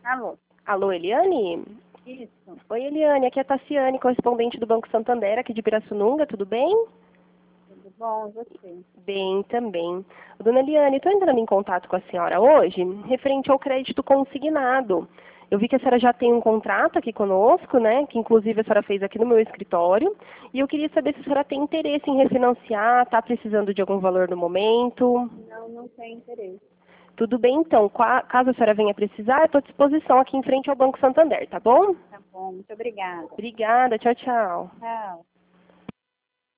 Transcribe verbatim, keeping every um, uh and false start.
Alô? Alô, Eliane? Isso. Oi, Eliane, aqui é a Tassiane, correspondente do Banco Santander, aqui de Pirassununga, tudo bem? Tudo bom, e você? Bem, também. Dona Eliane, estou entrando em contato com a senhora hoje, referente ao crédito consignado. Eu vi que a senhora já tem um contrato aqui conosco, né, que inclusive a senhora fez aqui no meu escritório, e eu queria saber se a senhora tem interesse em refinanciar, está precisando de algum valor no momento. Não, não tem interesse. Tudo bem, então. Qua- Caso a senhora venha precisar, eu estou à disposição aqui em frente ao Banco Santander, tá bom? Tá bom, muito obrigada. Obrigada, tchau, tchau. Tchau.